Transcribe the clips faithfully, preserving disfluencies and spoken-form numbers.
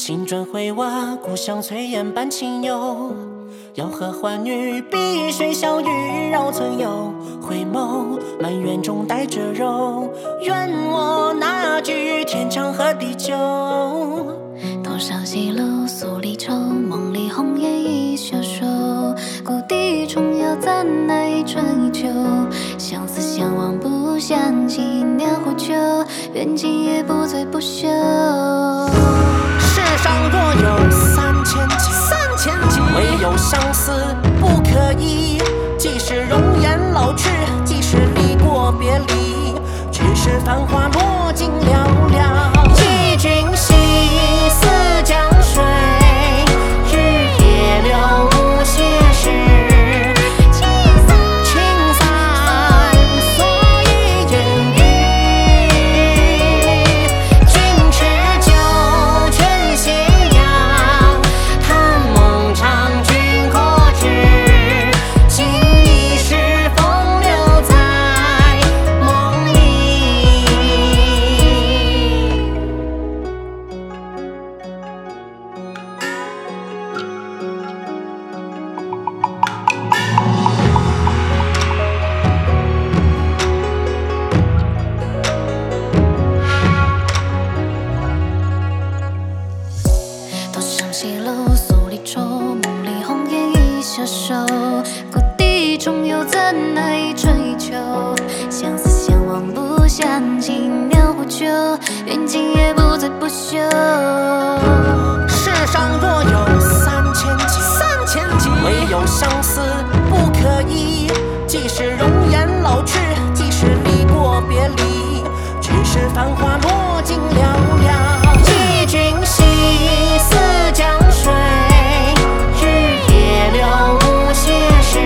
青砖灰瓦，故乡炊烟伴清幽。要和欢女碧水小雨绕村游，回眸满园中带着柔，愿我那句天长和地久。 多少西路宿离愁，梦里红颜一袖手。故地重游，怎奈一春一秋。相思相望不相及，年华久，缘尽也不醉不休。 世上若有三千情， 三千情， 唯有相思不可遗。即使容颜老去，即使离过别离，只是繁华落尽寥寥。忆君兮，似江水，日夜流，无歇时。青伞，所以烟雨。君持酒，劝斜阳。叹梦长，君可知？今已是风流在梦里。 多少西路宿离愁，梦里红颜一袖手。故地重游，怎奈一春一秋。相思相望不相及，年华久，缘尽也不醉不休。 世上若有三千情， 三千情， 唯有相思不可遗。即使容颜老去，即使离过别离，只是繁华落尽寥寥。忆君兮，似江水，日夜流，无歇时。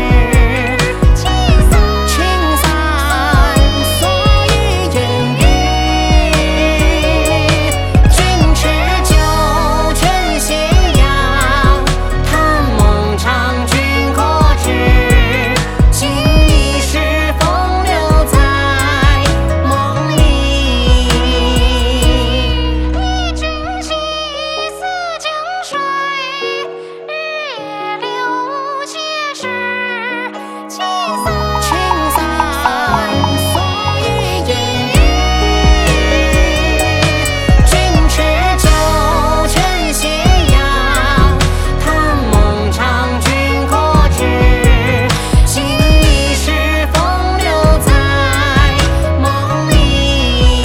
青伞，所以烟雨。君持酒，劝斜阳。叹梦长，君可知？今已是风流在梦里。忆君兮，似江水，日夜流，无歇时。青伞，所以烟雨。君持酒，劝斜阳。叹梦长，君可知？今已是风流在梦里。